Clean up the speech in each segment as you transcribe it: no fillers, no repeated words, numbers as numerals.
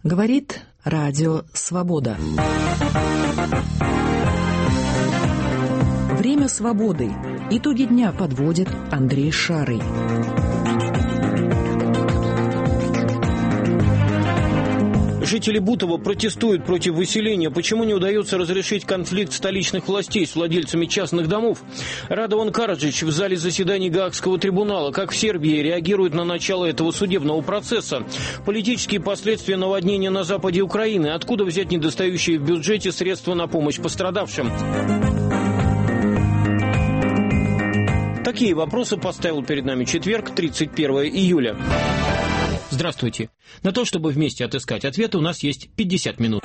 Говорит Радио Свобода. Время свободы. Итоги дня подводит Андрей Шарый. Жители Бутова протестуют против выселения. Почему не удается разрешить конфликт столичных властей с владельцами частных домов? Радован Караджич в зале заседаний Гаагского трибунала. Как в Сербии реагируют на начало этого судебного процесса? Политические последствия наводнения на западе Украины. Откуда взять недостающие в бюджете средства на помощь пострадавшим? Такие вопросы поставил перед нами четверг, 31 июля. Здравствуйте. На то, чтобы вместе отыскать ответы, у нас есть 50 минут.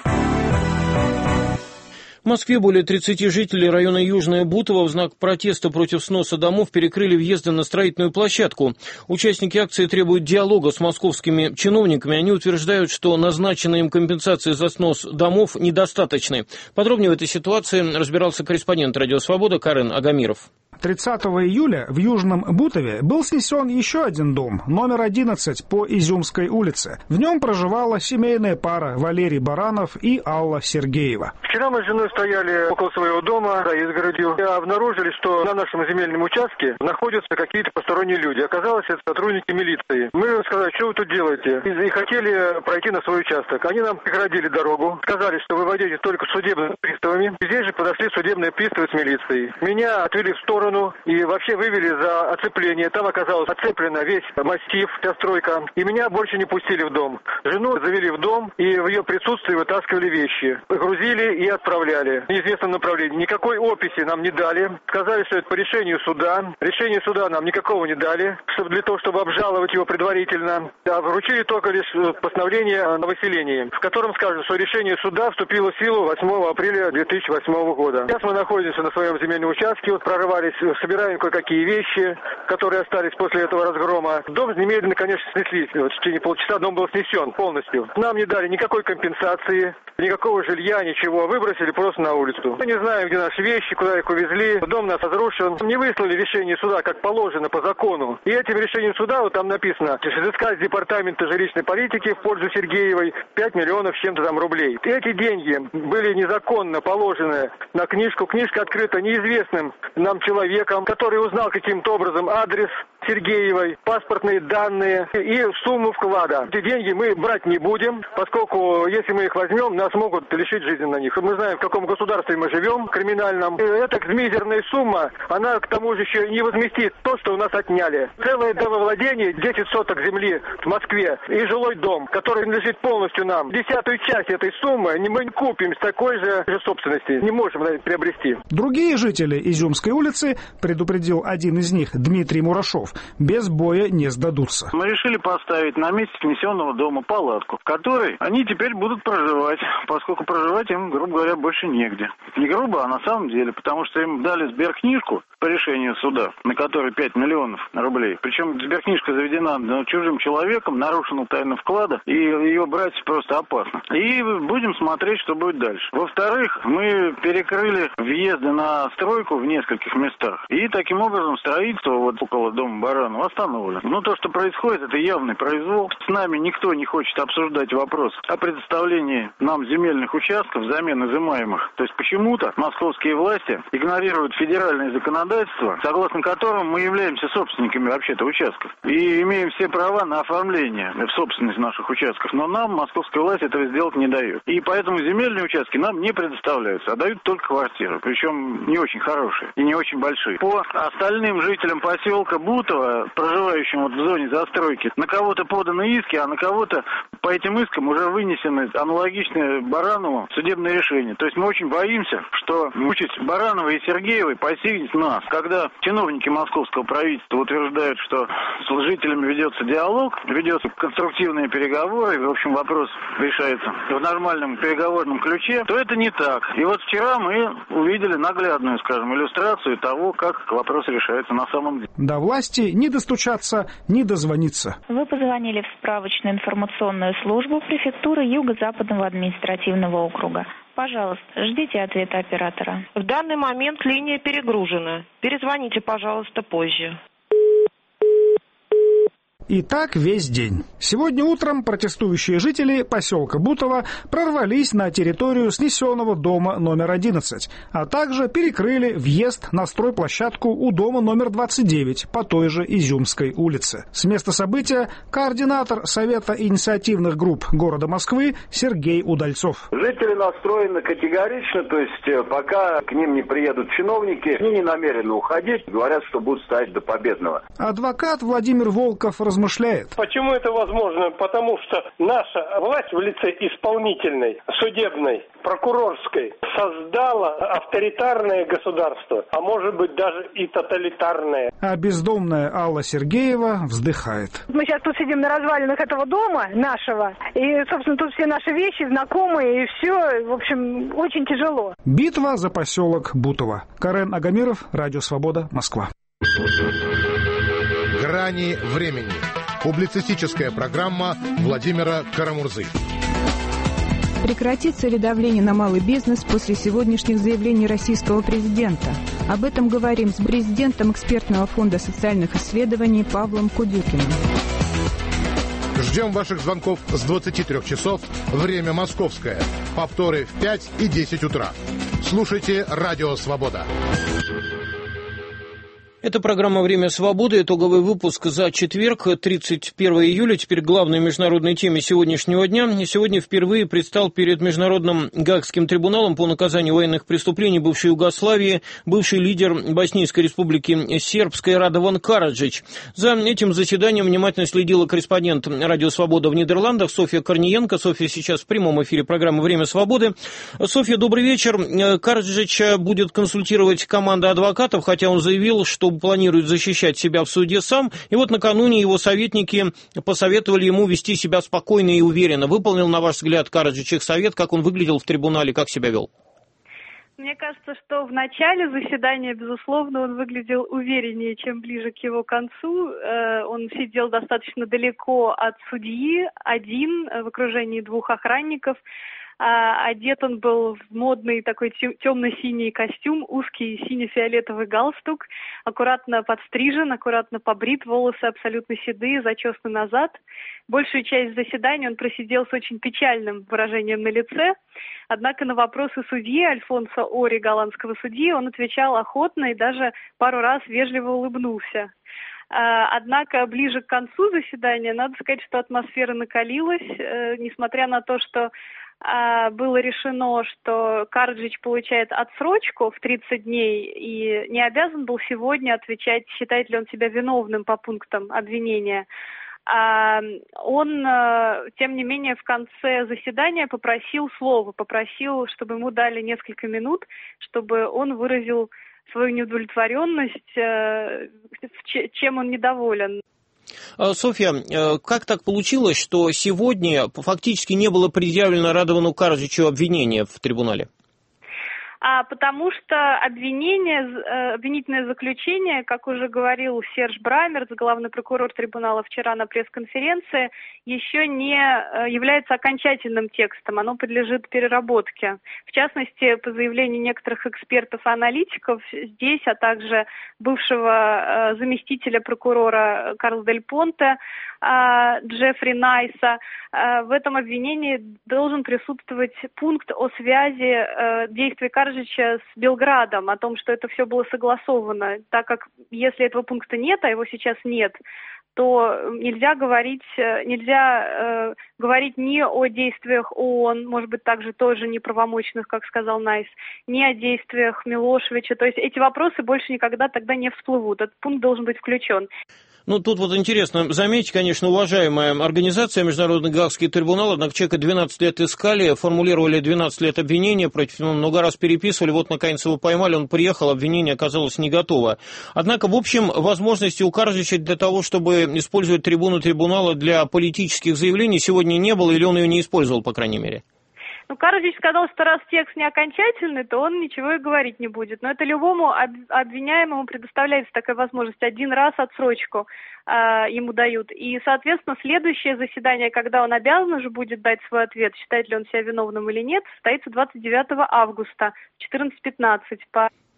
В Москве более 30 жителей района Южное Бутово в знак протеста против сноса домов перекрыли въезды на строительную площадку. Участники акции требуют диалога с московскими чиновниками. Они утверждают, что назначенные им компенсации за снос домов недостаточны. Подробнее в этой ситуации разбирался корреспондент «Радио Свобода» Карен Агамиров. 30 июля в Южном Бутове был снесен еще один дом, номер 11 по Изюмской улице. В нем проживала семейная пара Валерий Баранов и Алла Сергеева. Вчера мы с женой стояли около своего дома, изгородью, и обнаружили, что на нашем земельном участке находятся какие-то посторонние люди. Оказалось, это сотрудники милиции. Мы сказали, что вы тут делаете? И хотели пройти на свой участок. Они нам преградили дорогу, сказали, что вы войдете только с судебными приставами. Здесь же подошли судебные приставы с милицией. Меня отвели в сторону и вообще вывели за оцепление. Там оказалось оцеплено весь массив, вся стройка. И меня больше не пустили в дом. Жену завели в дом и в ее присутствии вытаскивали вещи. Грузили и отправляли в неизвестном направлении. Никакой описи нам не дали. Сказали, что это по решению суда. Решение суда нам никакого не дали, для того, чтобы обжаловать его предварительно. А вручили только лишь постановление о выселении, в котором сказано, что решение суда вступило в силу 8 апреля 2008 года. Сейчас мы находимся на своем земельном участке, прорывались, собираем кое-какие вещи, которые остались после этого разгрома. Дом немедленно, конечно, снесли. В течение полчаса дом был снесен полностью. Нам не дали никакой компенсации, никакого жилья, ничего. Выбросили просто на улицу. Мы не знаем, где наши вещи, куда их увезли. Дом нас разрушен. Не выслали решение суда, как положено, по закону. И этим решением суда, вот там написано, взыскать с департамента жилищной политики в пользу Сергеевой 5 миллионов с чем-то там рублей. Эти деньги были незаконно положены на книжку. Книжка открыта неизвестным нам человеком, который узнал каким-то образом адрес Сергеевой, паспортные данные и сумму вклада. Эти деньги мы брать не будем, поскольку если мы их возьмем, нас могут лишить жизни на них. Мы знаем, в каком государстве мы живем, криминальном. И эта мизерная сумма, она к тому же еще не возместит то, что у нас отняли. Целое домовладение, 10 соток земли в Москве и жилой дом, который принадлежит полностью нам. 10-ю часть этой суммы мы не купим с такой же собственности. Не можем приобрести. Другие жители Изюмской улицы, предупредил один из них, Дмитрий Мурашов, без боя не сдадутся. Мы решили поставить на месте снесенного дома палатку, в которой они теперь будут проживать, поскольку проживать им, грубо говоря, больше негде. Не грубо, а на самом деле, потому что им дали сберкнижку по решению суда, на которой 5 миллионов рублей. Причем сберкнижка заведена чужим человеком, нарушена тайна вклада, и ее брать просто опасно. И будем смотреть, что будет дальше. Во-вторых, мы перекрыли въезды на стройку в нескольких местах, и таким образом строительство вот около дома Баранова остановлено. Но то, что происходит, это явный произвол. С нами никто не хочет обсуждать вопрос о предоставлении нам земельных участков взамен изымаемых. То есть почему-то московские власти игнорируют федеральное законодательство, согласно которому мы являемся собственниками вообще-то участков и имеем все права на оформление в собственность наших участков. Но нам московская власть этого сделать не дает. И поэтому земельные участки нам не предоставляются, а дают только квартиры. Причем не очень хорошие и не очень большие. По остальным жителям поселка Бутово, проживающим вот в зоне застройки, на кого-то поданы иски, а на кого-то по этим искам уже вынесены аналогичные Баранову судебные решения. То есть мы очень боимся, что участь Барановой и Сергеевой постигнет нас. Когда чиновники московского правительства утверждают, что с жителями ведется диалог, ведется конструктивные переговоры, в общем, вопрос решается в нормальном переговорном ключе, то это не так. И вот вчера мы увидели наглядную, скажем, иллюстрацию того, как вопрос решается на самом деле. До власти не достучаться, не дозвониться. Вы позвонили в справочную информационную службу префектуры Юго-Западного административного округа. Пожалуйста, ждите ответа оператора. В данный момент линия перегружена. Перезвоните, пожалуйста, позже. И так весь день. Сегодня утром протестующие жители поселка Бутово прорвались на территорию снесенного дома номер 11, а также перекрыли въезд на стройплощадку у дома номер 29 по той же Изюмской улице. С места события координатор Совета инициативных групп города Москвы Сергей Удальцов. Жители настроены категорично, то есть пока к ним не приедут чиновники, они не намерены уходить, говорят, что будут стоять до победного. Адвокат Владимир Волков размышляет. Почему это возможно? Потому что наша власть в лице исполнительной, судебной, прокурорской создала авторитарное государство, а может быть даже и тоталитарное. А бездомная Алла Сергеева вздыхает. Мы сейчас тут сидим на развалинах этого дома нашего, и, собственно, тут все наши вещи знакомые, и все, в общем, очень тяжело. Битва за поселок Бутово. Карен Агамиров, Радио Свобода, Москва. «Грани времени». Публицистическая программа Владимира Карамурзы. Прекратится ли давление на малый бизнес после сегодняшних заявлений российского президента? Об этом говорим с президентом экспертного фонда социальных исследований Павлом Кудюкиным. Ждем ваших звонков с 23 часов, время московское. Повторы в 5 и 10 утра. Слушайте «Радио Свобода». Это программа «Время свободы», итоговый выпуск за четверг, 31 июля. Теперь к главной международной теме сегодняшнего дня. Сегодня впервые предстал перед Международным Гаагским трибуналом по наказанию военных преступлений бывшей Югославии бывший лидер Боснийской республики Сербской Радован Караджич. За этим заседанием внимательно следила корреспондент «Радио Свобода» в Нидерландах Софья Корниенко. Софья сейчас в прямом эфире программы «Время свободы». Софья, добрый вечер. Караджич будет консультировать команда адвокатов, хотя он заявил, что планирует защищать себя в суде сам. И вот накануне его советники посоветовали ему вести себя спокойно и уверенно. Выполнил, на ваш взгляд, Караджич их совет? Как он выглядел в трибунале, как себя вел? Мне кажется, что в начале заседания, безусловно, он выглядел увереннее, чем ближе к его концу. Он сидел достаточно далеко от судьи, один, в окружении двух охранников. Одет он был в модный такой темно-синий костюм, узкий сине-фиолетовый галстук, аккуратно подстрижен, аккуратно побрит, волосы абсолютно седые, зачесаны назад. Большую часть заседания он просидел с очень печальным выражением на лице, однако на вопросы судьи Альфонсо Ори, голландского судьи, он отвечал охотно и даже пару раз вежливо улыбнулся. Однако ближе к концу заседания, надо сказать, что атмосфера накалилась, несмотря на то, что было решено, что Караджич получает отсрочку в 30 дней и не обязан был сегодня отвечать, считает ли он себя виновным по пунктам обвинения. Он, тем не менее, в конце заседания попросил слова, попросил, чтобы ему дали несколько минут, чтобы он выразил свою неудовлетворенность, чем он недоволен. Софья, как так получилось, что сегодня фактически не было предъявлено Радовану Караджичу обвинения в трибунале? Потому что обвинительное заключение, как уже говорил Серж Брамерц, главный прокурор трибунала вчера на пресс-конференции, еще не является окончательным текстом, оно подлежит переработке. В частности, по заявлению некоторых экспертов и аналитиков, здесь, а также бывшего заместителя прокурора Карло Дель Понте, Джеффри Найса, в этом обвинении должен присутствовать пункт о связи действий Караджича с Белградом, о том, что это все было согласовано, так как если этого пункта нет, а его сейчас нет, то нельзя говорить ни о действиях ООН, может быть, также тоже неправомочных, как сказал Найс, ни о действиях Милошевича. То есть эти вопросы больше никогда тогда не всплывут. Этот пункт должен быть включен. Ну, тут вот интересно заметить, конечно, уважаемая организация Международный Гаагский трибунал, однако человека 12 лет искали, формулировали 12 лет обвинения, против него много раз переписывали, вот наконец его поймали, он приехал, обвинение оказалось не готово. Однако, в общем, возможности у Караджича для того, чтобы использовать трибуну трибунала для политических заявлений, сегодня не было, или он ее не использовал, по крайней мере? Ну, Караджич сказал, что раз текст не окончательный, то он ничего и говорить не будет. Но это любому обвиняемому предоставляется такая возможность. Один раз отсрочку ему дают. И, соответственно, следующее заседание, когда он обязан уже будет дать свой ответ, считает ли он себя виновным или нет, состоится 29 августа в 14:15 по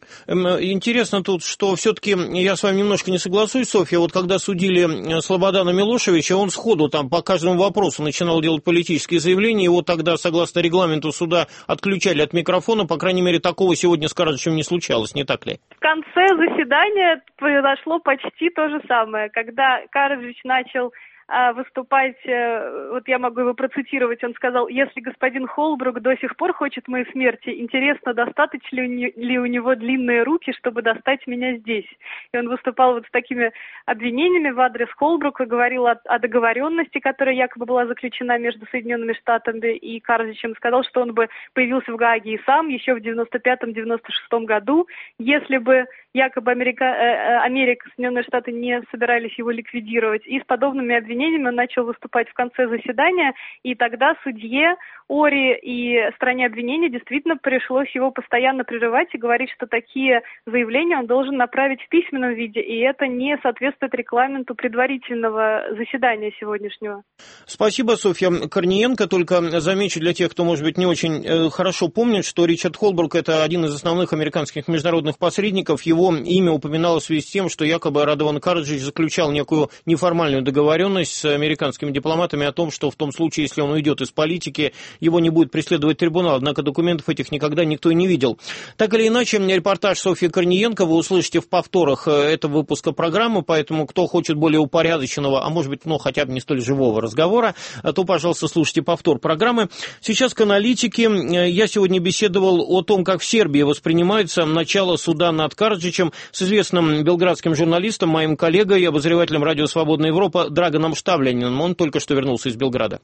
Интересно тут, что все-таки я с вами немножко не соглашусь, Софья. Вот когда судили Слободана Милошевича, он сходу там по каждому вопросу начинал делать политические заявления. Его тогда, согласно регламенту суда, отключали от микрофона. По крайней мере, такого сегодня с Караджичем не случалось, не так ли? В конце заседания произошло почти то же самое. Когда Караджич начал выступать, вот я могу его процитировать, он сказал: если господин Холбрук до сих пор хочет моей смерти, интересно, достаточно ли у него длинные руки, чтобы достать меня здесь. И он выступал вот с такими обвинениями в адрес Холбрука, говорил о договоренности, которая якобы была заключена между Соединенными Штатами и Караджичем, сказал, что он бы появился в Гааге и сам еще в 95-96 году, если бы якобы Америка, Соединенные Штаты не собирались его ликвидировать. И с подобными обвинениями он начал выступать в конце заседания, и тогда судье Ори и стране обвинения действительно пришлось его постоянно прерывать и говорить, что такие заявления он должен направить в письменном виде, и это не соответствует регламенту предварительного заседания сегодняшнего. Спасибо, Софья Корниенко. Только замечу для тех, кто, может быть, не очень хорошо помнит, что Ричард Холбрук – это один из основных американских международных посредников. Его имя упоминалось в связи с тем, что якобы Радован Караджич заключал некую неформальную договоренность с американскими дипломатами о том, что в том случае, если он уйдет из политики, его не будет преследовать трибунал. Однако документов этих никогда никто и не видел. Так или иначе, репортаж Софьи Корниенко вы услышите в повторах этого выпуска программы, поэтому кто хочет более упорядоченного, а может быть, хотя бы не столь живого разговора, то, пожалуйста, слушайте повтор программы. Сейчас к аналитике. Я сегодня беседовал о том, как в Сербии воспринимается начало суда над Караджичем с известным белградским журналистом, моим коллегой и обозревателем радио «Свободная Европа» Драгоном Штавляниным. Он только что вернулся из Белграда.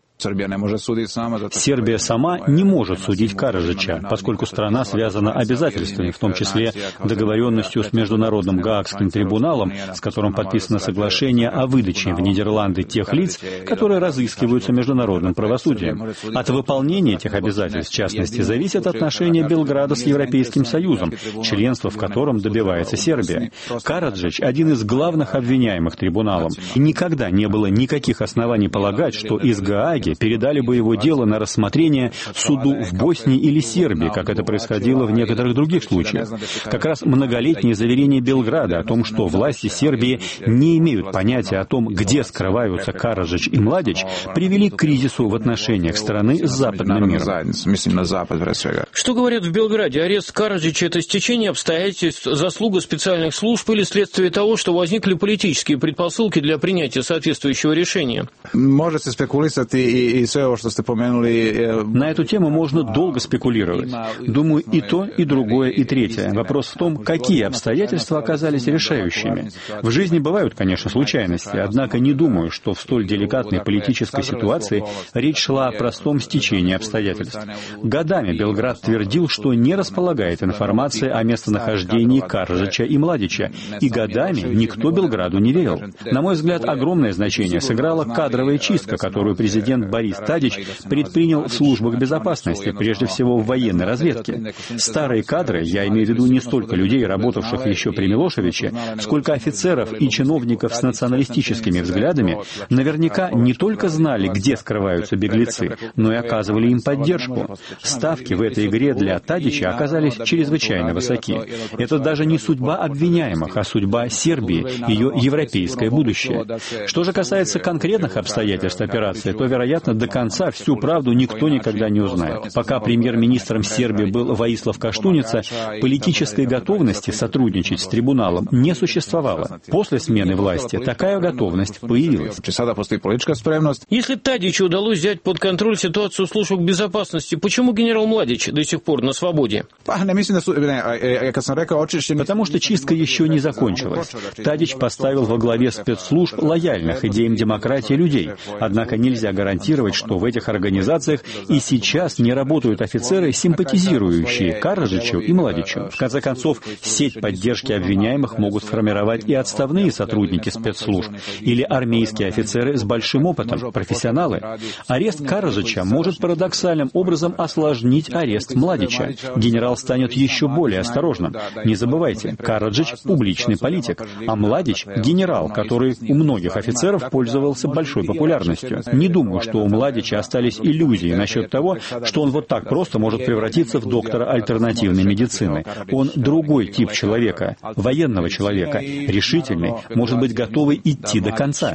Сербия сама не может судить Караджича, поскольку страна связана обязательствами, в том числе договоренностью с Международным Гаагским трибуналом, с которым подписано соглашение о выдаче в Нидерланды тех лиц, которые разыскиваются международным правосудием. От выполнения этих обязательств, в частности, зависят отношения Белграда с Европейским Союзом, членство в котором добивается Сербия. Караджич – один из главных обвиняемых трибуналом. И никогда не было никаких оснований полагать, что из Гааги передали бы его дело на рассмотрение суду в Боснии или Сербии, как это происходило в некоторых других случаях. Как раз многолетние заверения Белграда о том, что власти Сербии не имеют понятия о том, где скрываются Караджич и Младич, привели к кризису в отношениях страны с западным миром. Что говорят в Белграде? Арест Караджича – это стечение обстоятельств, заслуга специальных служб или следствие того, что возникли политические предпосылки для принятия соответствующего решения? Можете спекулировать и все, что вы упомянули. На эту тему можно долго спекулировать. Думаю, и то, и другое, и третье. Вопрос в том, какие обстоятельства оказались решающими. В жизни бывают, конечно, случайности, однако не думаю, что в столь деликатной политической ситуации речь шла о простом стечении обстоятельств. Годами Белград твердил, что не располагает информацией о местонахождении Караджича и Младича, и годами никто Белграду не верил. На мой взгляд, огромное значение сыграла кадровая чистка, которую президент Борис Тадич предпринял в службах безопасности, прежде всего в военной разведке. Старые кадры, я имею в виду не столько людей, работавших еще при Милошевиче, сколько офицеров и чиновников с националистическими взглядами, наверняка не только знали, где скрываются беглецы, но и оказывали им поддержку. Ставки в этой игре для Тадича оказались чрезвычайно высоки. Это даже не судьба обвиняемых, а судьба Сербии, ее европейское будущее. Что же касается конкретных обстоятельств операции, то, вероятно, до конца всю правду никто никогда не узнает. Пока премьер-министром Сербии был Воислав Каштуница, политической готовности сотрудничать с трибуналом не существовало. После смены власти такая готовность появилась. Если Тадичу удалось взять под контроль ситуацию служб безопасности, почему генерал Младич до сих пор на свободе? Потому что чистка еще не закончилась. Тадич поставил во главе спецслужб лояльных идеям демократии людей. Однако нельзя гарантировать, что в этих организациях и сейчас не работают офицеры, симпатизирующие Караджичу и Младичу. В конце концов, сеть поддержки обвиняемых могут сформировать и отставные сотрудники спецслужб, или армейские офицеры с большим опытом, профессионалы. Арест Караджича может парадоксальным образом осложнить арест Младича. Генерал станет еще более осторожным. Не забывайте, Караджич – публичный политик, а Младич – генерал, который у многих офицеров пользовался большой популярностью. Не думаю, что у Младича остались иллюзии насчет того, что он вот так просто может превратиться в доктора альтернативной медицины. Он другой тип человека, военного человека, решительный, может быть, готовый идти до конца.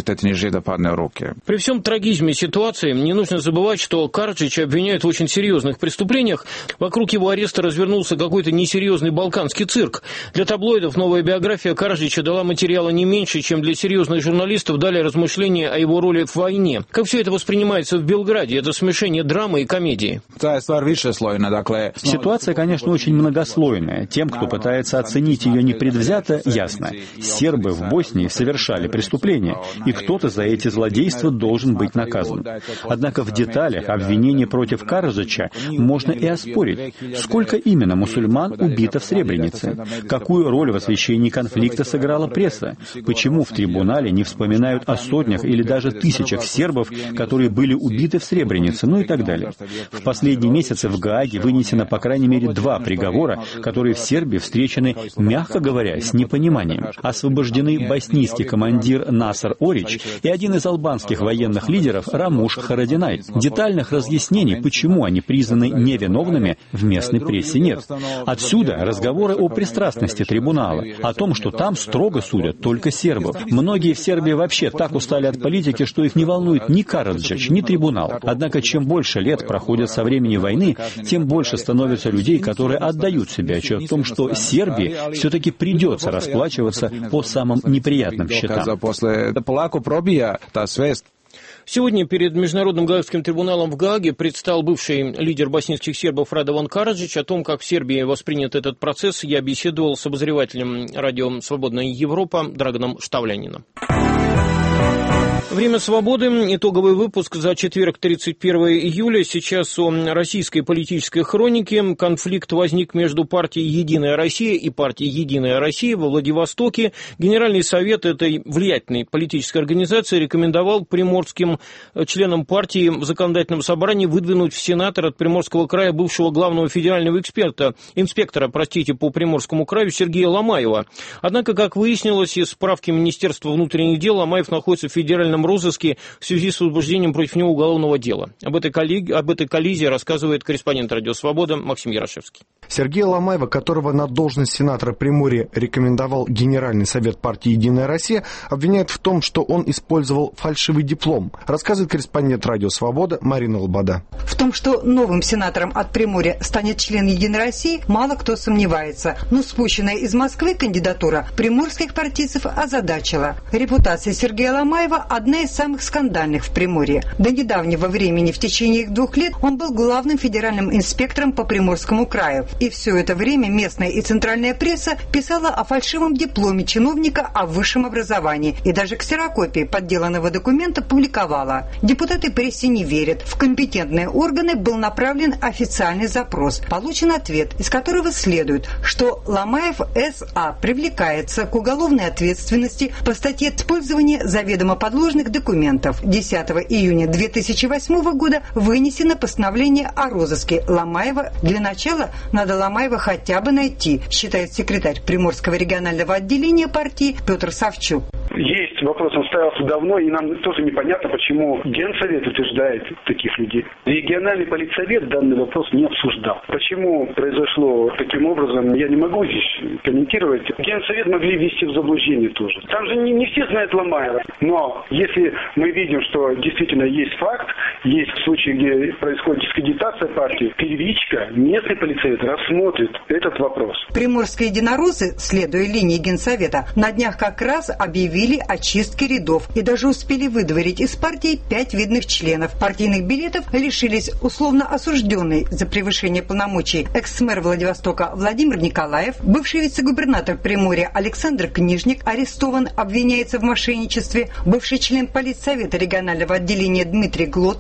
При всем трагизме ситуации не нужно забывать, что Караджича обвиняют в очень серьезных преступлениях. Вокруг его ареста развернулся какой-то несерьезный балканский цирк. Для таблоидов новая биография Караджича дала материала не меньше, чем для серьезных журналистов дали размышления о его роли в войне. Как все это воспринимается в Белграде? Это смешение драмы и комедии. Ситуация, конечно, очень многослойная. Тем, кто пытается оценить ее непредвзято, ясно. Сербы в Боснии совершали преступления, и кто-то за эти злодейства должен быть наказан. Однако в деталях обвинения против Караджича можно и оспорить. Сколько именно мусульман убито в Сребренице? Какую роль в освещении конфликта сыграла пресса? Почему в трибунале не вспоминают о сотнях или даже тысячах сербов, которые были убиты в Сребренице, ну и так далее? В последние месяцы в Гааге вынесено по крайней мере 2 приговора, которые в Сербии встречены, мягко говоря, с непониманием. Освобождены боснийский командир Насар Орич и один из албанских военных лидеров Рамуш Харадинай. Детальных разъяснений, почему они признаны невиновными, в местной прессе нет. Отсюда разговоры о пристрастности трибунала, о том, что там строго судят только сербов. Многие в Сербии вообще так устали от политики, что их не волнует ни Караджич, ни трибунал. Однако чем больше лет проходит со времени войны, тем больше становится людей, которые отдают себе отчет в том, что Сербии все-таки придется расплачиваться по самым неприятным счетам. Сегодня перед Международным Гаагским трибуналом в Гааге предстал бывший лидер боснийских сербов Радован Караджич. О том, как в Сербии воспринят этот процесс, я беседовал с обозревателем радио «Свободная Европа» Драгоном Штавлянином. Время свободы. Итоговый выпуск за четверг, 31 июля. Сейчас о российской политической хронике. Конфликт возник между партией «Единая Россия» и партией «Единая Россия» во Владивостоке. Генеральный совет этой влиятельной политической организации рекомендовал приморским членам партии в законодательном собрании выдвинуть в сенатор от Приморского края бывшего главного федерального инспектора по Приморскому краю Сергея Ломаева. Однако, как выяснилось из справки Министерства внутренних дел, Ломаев находится в федеральном розыске в связи с возбуждением против него уголовного дела. Об этой коллизии рассказывает корреспондент «Радио Свобода» Максим Ярошевский. Сергея Ломаева, которого на должность сенатора Приморья рекомендовал Генеральный совет партии «Единая Россия», обвиняют в том, что он использовал фальшивый диплом. Рассказывает корреспондент «Радио Свобода» Марина Лобода. В том, что новым сенатором от Приморья станет член «Единой России», мало кто сомневается. Но спущенная из Москвы кандидатура приморских партийцев озадачила. Репутация Сергея Ломаева – одна из самых скандальных в Приморье. До недавнего времени, в течение их 2 лет, он был главным федеральным инспектором по Приморскому краю. И все это время местная и центральная пресса писала о фальшивом дипломе чиновника о высшем образовании. И даже ксерокопии подделанного документа публиковала. Депутаты прессе не верят. В компетентные органы был направлен официальный запрос. Получен ответ, из которого следует, что Ломаев С.А. привлекается к уголовной ответственности по статье «Использование заведомо подложных документов». 10 июня 2008 года вынесено постановление о розыске Ломаева. Для начала надо Ломаева хотя бы найти, считает секретарь Приморского регионального отделения партии Петр Савчук. Есть вопрос, он ставился давно, и нам тоже непонятно, почему Генсовет утверждает таких людей. Региональный политсовет данный вопрос не обсуждал. Почему произошло таким образом, я не могу здесь комментировать. Генсовет могли ввести в заблуждение тоже. Там же не все знают Ломаева. Но если мы видим, что действительно есть факт, есть случаи, где происходит дискредитация партии, первичка, местный политсовет рассмотрит этот вопрос. Приморские единороссы, следуя линии Генсовета, на днях как раз объявили о чистке рядов и даже успели выдворить из партии 5 видных членов. Партийных билетов лишились условно осужденный за превышение полномочий экс-мэр Владивостока Владимир Николаев, бывший вице-губернатор Приморья Александр Книжник, арестован, обвиняется в мошенничестве, бывший член политсовета регионального отделения Дмитрий Глотов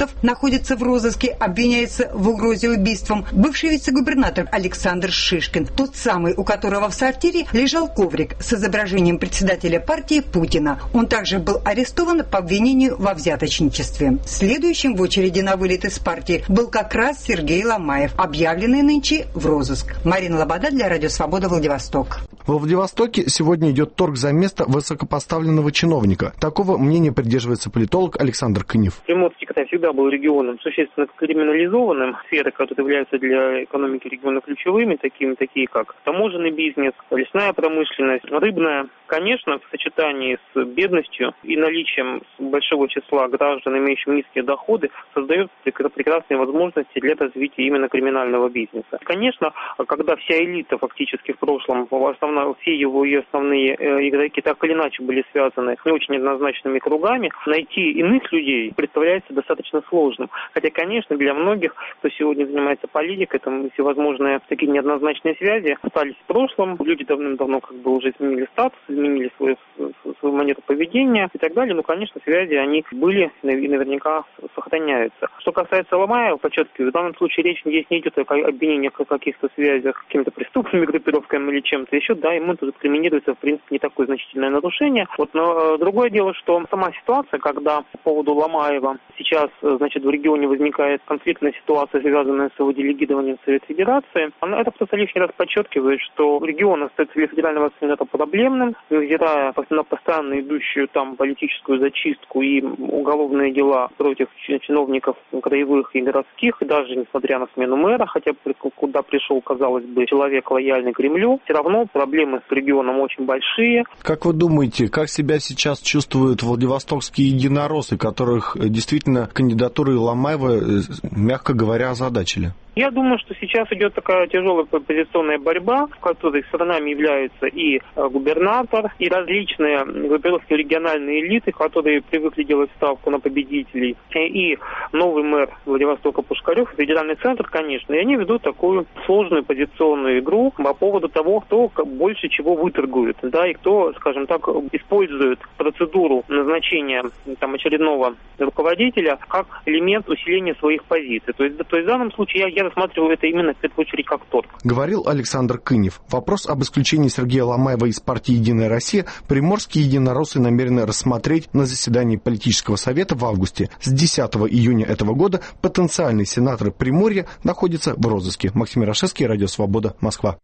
сотрудников находится в розыске, обвиняется в угрозе убийством бывший вице-губернатор Александр Шишкин, тот самый, у которого в сортире лежал коврик с изображением председателя партии Путина. Он также был арестован по обвинению во взяточничестве. Следующим в очереди на вылет из партии был как раз Сергей Ломаев, объявленный нынче в розыск. Марина Лобода для Радио Свобода, Владивосток. Во Владивостоке сегодня идет торг за место высокопоставленного чиновника. Такого мнения придерживается политолог Александр Кынев. Приморский Край всегда был регионом существенно криминализованным. Сферы, которые являются для экономики региона ключевыми, такие как таможенный бизнес, лесная промышленность, рыбная. Конечно, в сочетании с бедностью и наличием большого числа граждан, имеющих низкие доходы, создает прекрасные возможности для развития именно криминального бизнеса. Конечно, когда вся элита фактически в прошлом, все ее основные игроки так или иначе были связаны с не очень однозначными кругами, найти иных людей представляется достаточно сложным. Хотя, конечно, для многих, кто сегодня занимается политикой, там всевозможные такие неоднозначные связи остались в прошлом. Люди давным-давно уже изменили статус, изменили свою манеру поведения и так далее. Но, конечно, связи, они были и наверняка сохраняются. Что касается Ломаева, подчеркиваю, в данном случае речь здесь не идет о обвинениях о каких-то связях с какими-то преступными группировками или чем-то еще. Да, ему тут криминируется, в принципе, не такое значительное нарушение. Но другое дело, что сама ситуация, когда по поводу Ломаева сейчас, в регионе возникает конфликтная ситуация, связанная с его делегированием в Совет Федерации, это просто лишний раз подчеркивает, что регион остается для федерального совета проблемным, невзирая на постоянно идущую там политическую зачистку и уголовные дела против чиновников краевых и городских, и даже несмотря на смену мэра, хотя куда пришел, казалось бы, человек лояльный Кремлю, все равно проблемы с регионом очень большие. Как вы думаете, как себя сейчас чувствуют владивостокские единороссы, которых действительно кандидатуры Ломаева, мягко говоря, озадачили? Я думаю, что сейчас идет такая тяжелая позиционная борьба, в которой сторонами являются и губернатор, и различные группировки региональные элиты, которые привыкли делать ставку на победителей, и новый мэр Владивостока Пушкарев, федеральный центр, конечно, и они ведут такую сложную позиционную игру по поводу того, кто больше чего выторгует, да, и кто, скажем так, использует процедуру назначения очередного руководителя как элемент усиления своих позиций. То есть в данном случае я рассматриваю это именно в первую очередь как торг. Говорил Александр Кынев. Вопрос об исключении Сергея Ломаева из партии «Единая Россия» приморские единороссы намерены рассмотреть на заседании политического совета в августе. С 10 июня этого года потенциальный сенатор Приморья находится в розыске. Максим Ярошевский, Радио Свобода, Москва.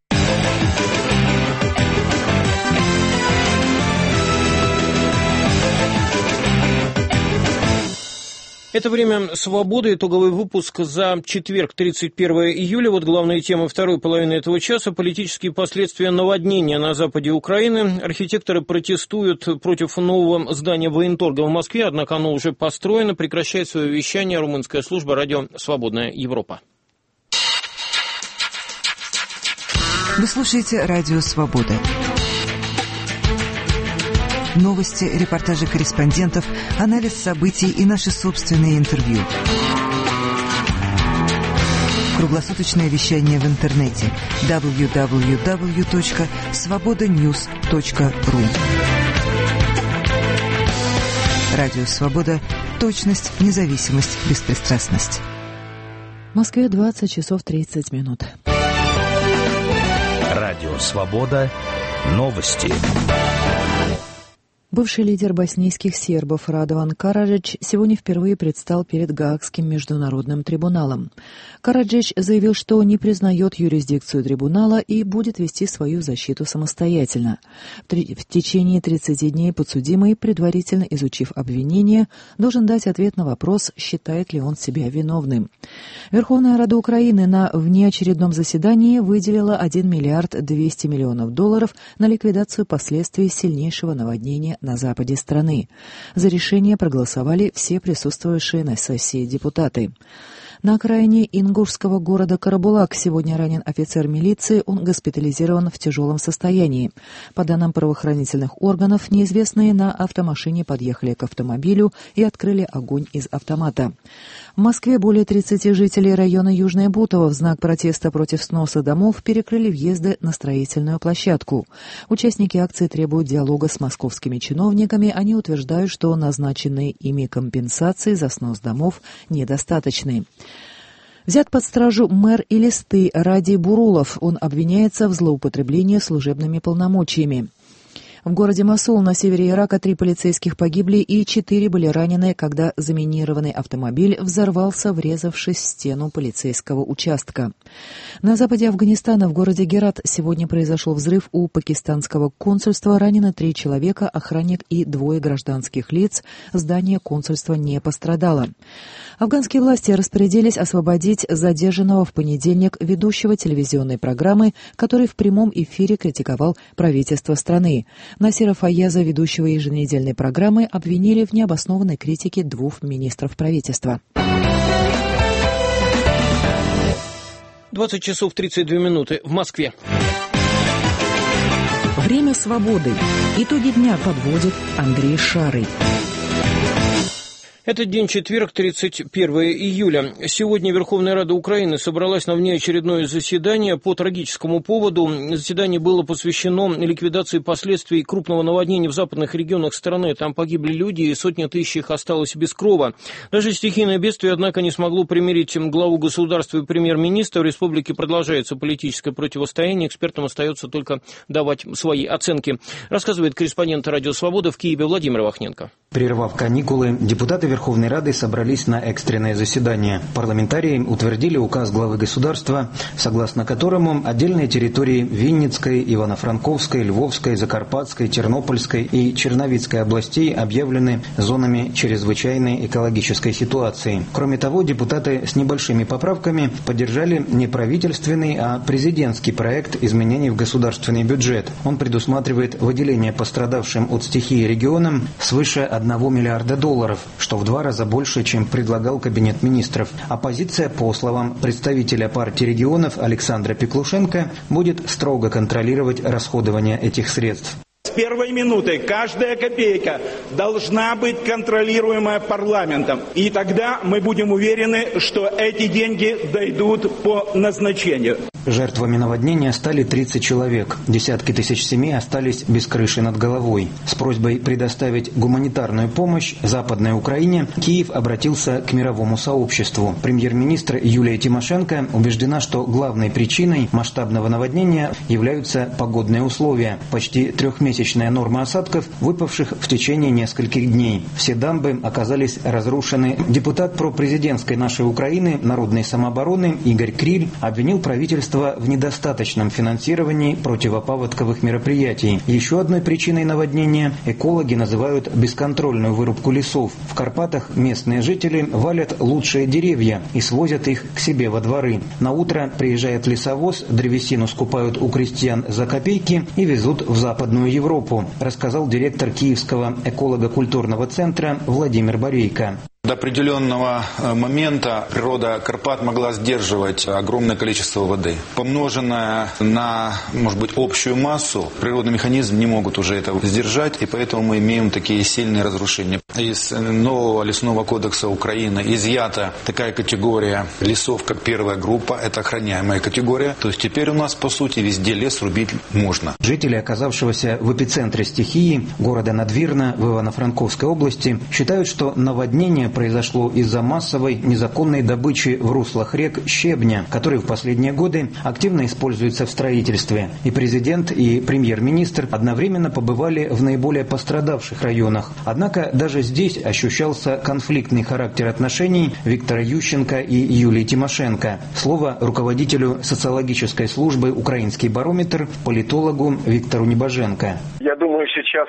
Это «Время свободы», итоговый выпуск за четверг, 31 июля. Вот главные темы второй половины этого часа. Политические последствия наводнения на западе Украины. Архитекторы протестуют против нового здания военторга в Москве, однако оно уже построено. Прекращает свое вещание румынская служба «Радио Свободная Европа». Вы слушаете «Радио Свобода». Новости, репортажи корреспондентов, анализ событий и наши собственные интервью. Круглосуточное вещание в интернете www.svobodanews.ru. Радио Свобода. Точность, независимость, беспристрастность. В Москве 20 часов 30 минут. Радио Свобода. Новости. Бывший лидер боснийских сербов Радован Караджич сегодня впервые предстал перед Гаагским международным трибуналом. Караджич заявил, что не признает юрисдикцию трибунала и будет вести свою защиту самостоятельно. В течение 30 дней подсудимый, предварительно изучив обвинение, должен дать ответ на вопрос, считает ли он себя виновным. Верховная Рада Украины на внеочередном заседании выделила $1 миллиард 200 миллионов на ликвидацию последствий сильнейшего наводнения на западе страны. За решение проголосовали все присутствовавшие на сессии депутаты. На окраине ингушского города Карабулак сегодня ранен офицер милиции, он госпитализирован в тяжелом состоянии. По данным правоохранительных органов, неизвестные на автомашине подъехали к автомобилю и открыли огонь из автомата. В Москве более 30 жителей района Южное Бутово в знак протеста против сноса домов перекрыли въезды на строительную площадку. Участники акции требуют диалога с московскими чиновниками. Они утверждают, что назначенные ими компенсации за снос домов недостаточны. Взят под стражу мэр Элисты Радий Бурулов. Он обвиняется в злоупотреблении служебными полномочиями. В городе Мосул на севере Ирака 3 полицейских погибли и 4 были ранены, когда заминированный автомобиль взорвался, врезавшись в стену полицейского участка. На западе Афганистана в городе Герат сегодня произошел взрыв у пакистанского консульства. Ранены 3 человека, охранник и 2 гражданских лиц. Здание консульства не пострадало. Афганские власти распорядились освободить задержанного в понедельник ведущего телевизионной программы, который в прямом эфире критиковал правительство страны. Насира Фаяза, ведущего еженедельной программы, обвинили в необоснованной критике 2 министров правительства. 20 часов 32 минуты в Москве. Время свободы. Итоги дня подводит Андрей Шарый. Этот день четверг, 31 июля. Сегодня Верховная Рада Украины собралась на внеочередное заседание по трагическому поводу. Заседание было посвящено ликвидации последствий крупного наводнения в западных регионах страны. Там погибли люди, и сотни тысяч их осталось без крова. Даже стихийное бедствие, однако, не смогло примирить главу государства и премьер-министра. В республике продолжается политическое противостояние. Экспертам остается только давать свои оценки. Рассказывает корреспондент «Радио Свобода» в Киеве Владимир Вахненко. Прервав каникулы, депутаты Верховной Рады собрались на экстренное заседание. Парламентарии утвердили указ главы государства, согласно которому отдельные территории Винницкой, Ивано-Франковской, Львовской, Закарпатской, Тернопольской и Черновицкой областей объявлены зонами чрезвычайной экологической ситуации. Кроме того, депутаты с небольшими поправками поддержали не правительственный, а президентский проект изменений в государственный бюджет. Он предусматривает выделение пострадавшим от стихии регионам свыше $1 миллиарда, что в 2 раза больше, чем предлагал Кабинет министров. Оппозиция, по словам представителя партии регионов Александра Пеклушенко, будет строго контролировать расходование этих средств. С первой минуты каждая копейка должна быть контролируемая парламентом. И тогда мы будем уверены, что эти деньги дойдут по назначению. Жертвами наводнения стали 30 человек. Десятки тысяч семей остались без крыши над головой. С просьбой предоставить гуманитарную помощь Западной Украине Киев обратился к мировому сообществу. Премьер-министр Юлия Тимошенко убеждена, что главной причиной масштабного наводнения являются погодные условия. Почти 3-месячная норма осадков, выпавших в течение нескольких дней. Все дамбы оказались разрушены. Депутат пропрезидентской «Нашей Украины» народной самообороны Игорь Криль обвинил правительство в недостаточном финансировании противопаводковых мероприятий. Еще одной причиной наводнения экологи называют бесконтрольную вырубку лесов. В Карпатах местные жители валят лучшие деревья и свозят их к себе во дворы. На утро приезжает лесовоз, древесину скупают у крестьян за копейки и везут в Западную Европу, рассказал директор Киевского эколого-культурного центра Владимир Борейко. До определенного момента природа Карпат могла сдерживать огромное количество воды. Помноженное на, может быть, общую массу, природный механизм не могут уже это сдержать, и поэтому мы имеем такие сильные разрушения. Из нового лесного кодекса Украины изъята такая категория лесов, как первая группа, это охраняемая категория. То есть теперь у нас, по сути, везде лес рубить можно. Жители, оказавшегося в эпицентре стихии, города Надвирна в Ивано-Франковской области, считают, что наводнение произошло из-за массовой незаконной добычи в руслах рек щебня, который в последние годы активно используется в строительстве. И президент, и премьер-министр одновременно побывали в наиболее пострадавших районах. Однако даже здесь ощущался конфликтный характер отношений Виктора Ющенко и Юлии Тимошенко. Слово руководителю социологической службы «Украинский барометр», политологу Виктору Небоженко. Я думаю, сейчас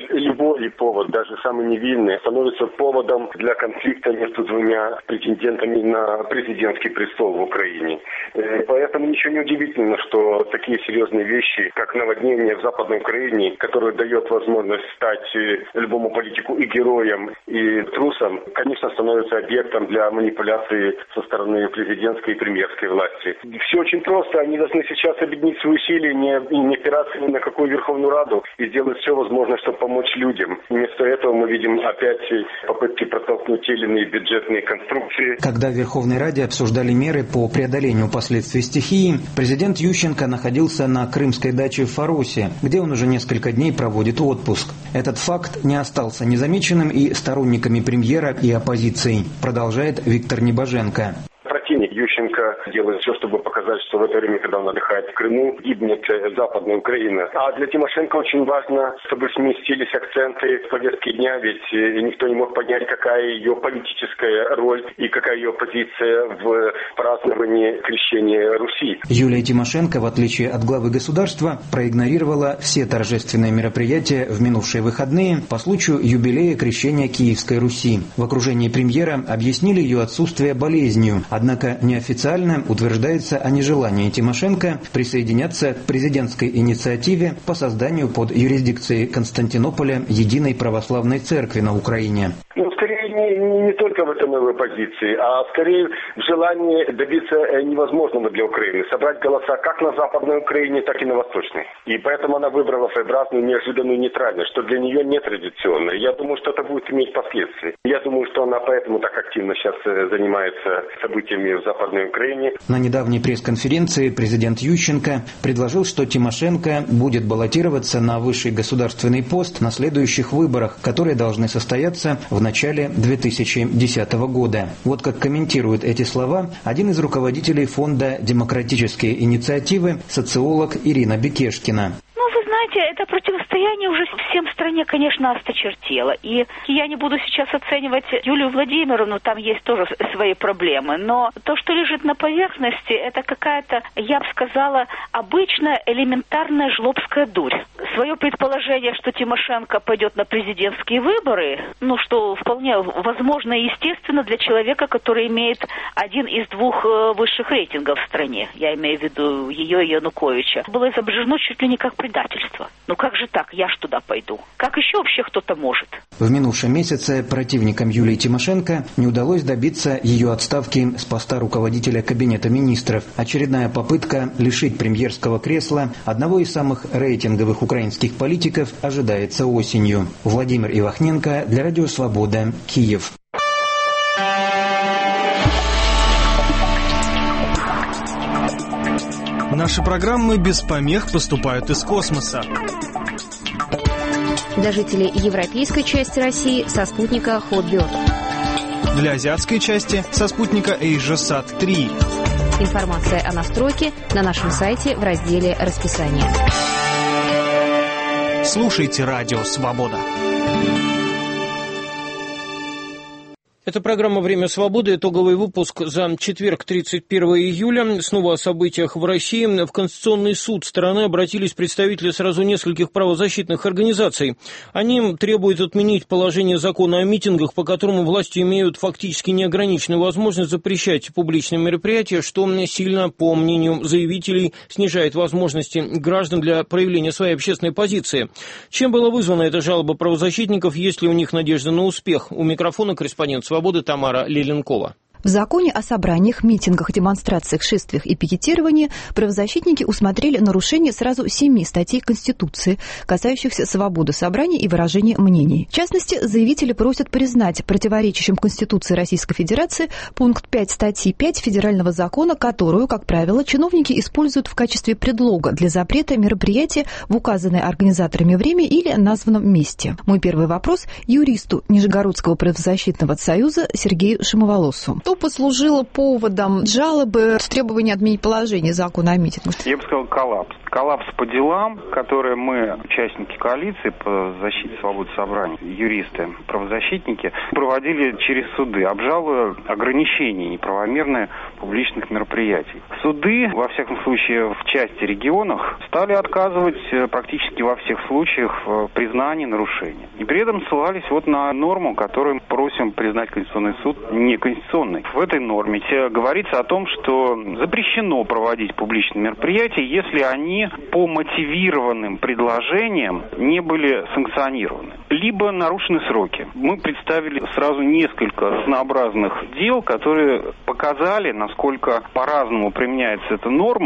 любой повод, даже самый невинный, становится поводом для конфликта между двумя претендентами на президентский престол в Украине. Поэтому ничего не удивительно, что такие серьезные вещи, как наводнение в Западной Украине, которое дает возможность стать любому политику и героем, и трусом, конечно, становится объектом для манипуляции со стороны президентской и премьерской власти. Все очень просто. Они должны сейчас объединить свои усилия, не опираться ни на какую Верховную Раду и сделать все возможное, чтобы помочь людям. Вместо этого мы видим опять попытки протолкнуть те или иные бюджетные конструкции. Когда в Верховной Раде обсуждали меры по преодолению последствий стихии, президент Ющенко находился на крымской даче в Фаросе, где он уже несколько дней проводит отпуск. Этот факт не остался незамеченным и сторонниками премьера, и оппозицией, продолжает Виктор Небоженко. Противник Ющенко делает все, чтобы показать, что в это время, когда он отдыхает в Крыму, гибнет Западная Украина. А для Тимошенко очень важно, чтобы сместились акценты в повестке дня, ведь никто не мог понять, какая ее политическая роль и какая ее позиция в праздновании крещения Руси. Юлия Тимошенко, в отличие от главы государства, проигнорировала все торжественные мероприятия в минувшие выходные по случаю юбилея крещения Киевской Руси. В окружении премьера объяснили ее отсутствие болезнью. Однако неофициально утверждается о нежелании Тимошенко присоединяться к президентской инициативе по созданию под юрисдикцией Константинополя единой православной церкви на Украине. Скорее не только в этой новой позиции, а скорее в желании добиться невозможного для Украины. Собрать голоса как на Западной Украине, так и на Восточной. И поэтому она выбрала своеобразную, неожиданную нейтральность, что для нее нетрадиционно. Я думаю, что это будет иметь последствия. Я думаю, что она поэтому так активно сейчас занимается событиями в Западной Украине. На недавней пресс-конференции президент Ющенко предложил, что Тимошенко будет баллотироваться на высший государственный пост на следующих выборах, которые должны состояться в начале 2010 года. Вот как комментирует эти слова один из руководителей фонда «Демократические инициативы» социолог Ирина Бекешкина. Это противостояние уже всем в стране, конечно, осточертело. И я не буду сейчас оценивать Юлию Владимировну, там есть тоже свои проблемы. Но то, что лежит на поверхности, это какая-то, я бы сказала, обычная элементарная жлобская дурь. Свое предположение, что Тимошенко пойдет на президентские выборы, что вполне возможно и естественно для человека, который имеет один из двух высших рейтингов в стране. Я имею в виду ее и Януковича. Было изображено чуть ли не как предательство. Как же так? Я ж туда пойду. Как еще вообще кто-то может? В минувшем месяце противникам Юлии Тимошенко не удалось добиться ее отставки с поста руководителя Кабинета министров. Очередная попытка лишить премьерского кресла одного из самых рейтинговых украинских политиков ожидается осенью. Владимир Ивахненко для Радио Свобода, Киев. Наши программы без помех поступают из космоса. Для жителей европейской части России со спутника Hotbird. Для азиатской части со спутника AsiaSat-3. Информация о настройке на нашем сайте в разделе «Расписание». Слушайте Радио Свобода. Это программа «Время свободы», итоговый выпуск за четверг, 31 июля. Снова о событиях в России. В Конституционный суд страны обратились представители сразу нескольких правозащитных организаций. Они требуют отменить положение закона о митингах, по которому власти имеют фактически неограниченную возможность запрещать публичные мероприятия, что сильно, по мнению заявителей, снижает возможности граждан для проявления своей общественной позиции. Чем была вызвана эта жалоба правозащитников, есть ли у них надежда на успех? У микрофона корреспондент «Свободы» Тамара Леленкова. В законе о собраниях, митингах, демонстрациях, шествиях и пикетировании правозащитники усмотрели нарушение сразу 7 статей Конституции, касающихся свободы собраний и выражения мнений. В частности, заявители просят признать противоречащим Конституции Российской Федерации пункт 5 статьи 5 федерального закона, которую, как правило, чиновники используют в качестве предлога для запрета мероприятия в указанное организаторами время или названном месте. Мой первый вопрос юристу Нижегородского правозащитного союза Сергею Шимоволосу. Что послужило поводом жалобы с требованием отменить положение закона о митингах? Я бы сказал, коллапс. Коллапс по делам, которые мы, участники коалиции по защите свободы собраний, юристы, правозащитники, проводили через суды, обжалуя ограничения неправомерные публичных мероприятий. Суды, во всяком случае, в части регионов, стали отказывать практически во всех случаях в признании нарушения. И при этом ссылались на норму, которую просим признать Конституционный суд неконституционной. В этой норме говорится о том, что запрещено проводить публичные мероприятия, если они по мотивированным предложениям не были санкционированы, либо нарушены сроки. Мы представили сразу несколько разнообразных дел, которые показали, насколько по-разному применяется эта норма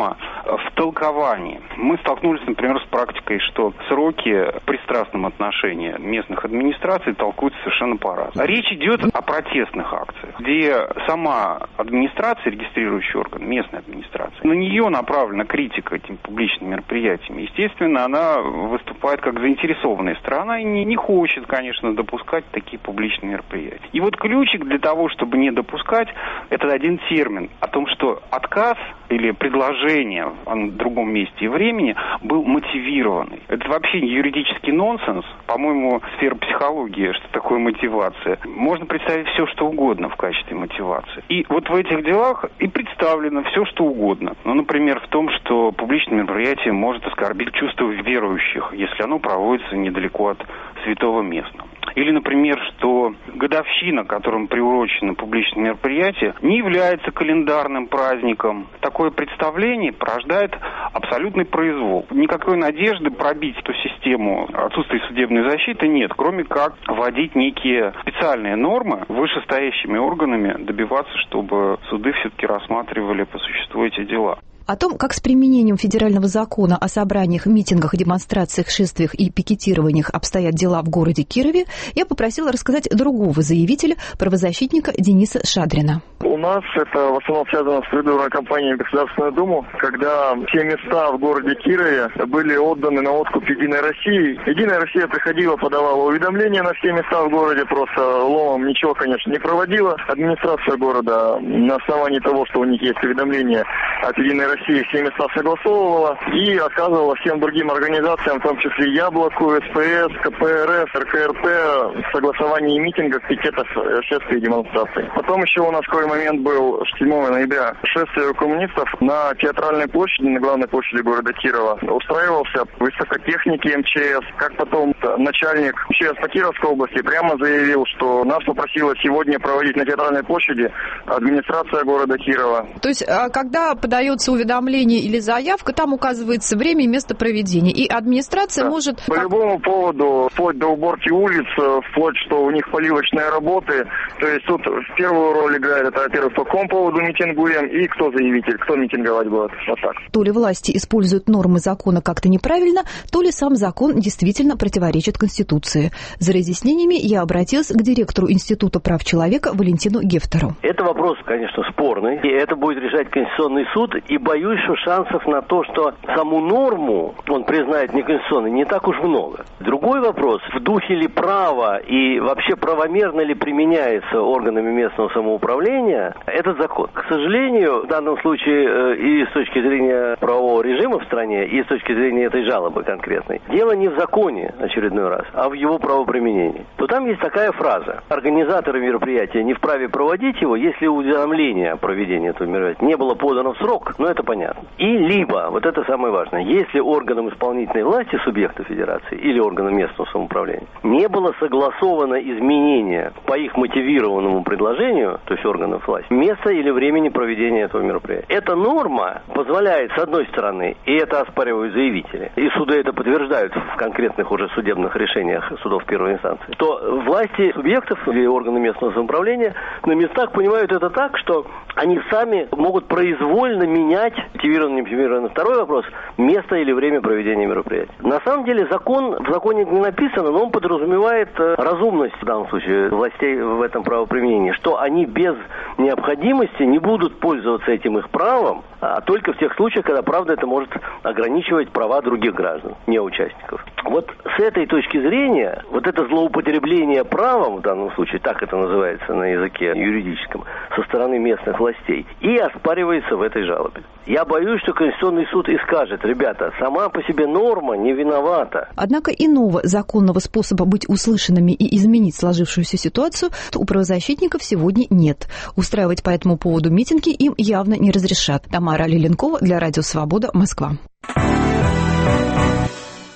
в толковании. Мы столкнулись, например, с практикой, что сроки в пристрастном отношении местных администраций толкуются совершенно по-разному. Речь идет о протестных акциях, где сама администрация, регистрирующий орган, местная администрация, на нее направлена критика этим публичным мероприятиям. Естественно, она выступает как заинтересованная сторона и не хочет, конечно, допускать такие публичные мероприятия. И вот ключик для того, чтобы не допускать, это один термин о том, что отказ или предложение в другом месте и времени был мотивированный. Это вообще юридический нонсенс. По-моему, сфера психологии, что такое мотивация. Можно представить все, что угодно в качестве мотивации. И вот в этих делах и представлено все, что угодно. Ну, например, в том, что публичное мероприятие может оскорбить чувства верующих, если оно проводится недалеко от святого места. Или, например, что годовщина, которым приурочено публичное мероприятие, не является календарным праздником. Такое представление порождает абсолютный произвол. Никакой надежды пробить эту систему отсутствия судебной защиты нет, кроме как вводить некие специальные нормы вышестоящими органами, добиваться, чтобы суды все-таки рассматривали по существу эти дела. О том, как с применением федерального закона о собраниях, митингах, демонстрациях, шествиях и пикетированиях обстоят дела в городе Кирове, я попросила рассказать другого заявителя, правозащитника Дениса Шадрина. У нас это в основном связано с предвыборной кампанией в Государственную Думу, когда все места в городе Кирове были отданы на откуп Единой России. Единая Россия приходила, подавала уведомления на все места в городе, просто ломом ничего, конечно, не проводила. Администрация города на основании того, что у них есть уведомления от Единой России, все места согласовывала и отказывала всем другим организациям, в том числе Яблоку, СПС, КПРФ, РКРП, в согласовании митингов, пикетов, шествий и демонстраций. Потом еще у нас такой момент был 7 ноября. Шествие коммунистов на Театральной площади, на главной площади города Кирова, устраивался высокотехники МЧС. Как потом начальник МЧС по Кировской области прямо заявил, что нас попросила сегодня проводить на Театральной площади администрация города Кирова. То есть, когда подается уведомление или заявка, там указывается время и место проведения, и администрация может... По любому поводу, вплоть до уборки улиц, вплоть, что у них поливочные работы, то есть тут в первую роль играет это, во-первых, по какому поводу митингуем и кто заявитель, кто митинговать будет. Вот так. То ли власти используют нормы закона как-то неправильно, то ли сам закон действительно противоречит Конституции. За разъяснениями я обратилась к директору Института прав человека Валентину Гефтеру. Это вопрос, конечно, спорный, и это будет решать Конституционный суд, и боюсь, что шансов на то, что саму норму он признает неконституционной, не так уж много. Другой вопрос, в духе ли права и вообще правомерно ли применяется органами местного самоуправления этот закон. К сожалению, в данном случае и с точки зрения правового режима в стране, и с точки зрения этой жалобы конкретной, дело не в законе, очередной раз, а в его правоприменении. То там есть такая фраза. Организаторы мероприятия не вправе проводить его, если уведомление о проведении этого мероприятия не было подано в срок, но это понятно. И либо, вот это самое важное, если органам исполнительной власти субъекта федерации или органам местного самоуправления не было согласовано изменение по их мотивированному предложению, то есть органов власти, место или времени проведения этого мероприятия. Эта норма позволяет, с одной стороны, и это оспаривают заявители, и суды это подтверждают в конкретных уже судебных решениях судов первой инстанции, то власти субъектов или органы местного самоуправления на местах понимают это так, что они сами могут произвольно менять мотивированно, не мотивированно. Второй вопрос – место или время проведения мероприятия. На самом деле в законе не написано, но он подразумевает разумность, в данном случае, властей в этом правоприменении, что они без необходимости не будут пользоваться этим их правом, а только в тех случаях, когда, правда, это может ограничивать права других граждан, не участников. Вот с этой точки зрения, вот это злоупотребление правом, в данном случае, так это называется на языке юридическом, со стороны местных властей, и оспаривается в этой жалобе. Я боюсь, что Конституционный суд и скажет: ребята, сама по себе норма не виновата. Однако иного законного способа быть услышанными и изменить сложившуюся ситуацию у правозащитников сегодня нет. Устраивать по этому поводу митинги им явно не разрешат. Тамара Лиленкова для Радио Свобода, Москва.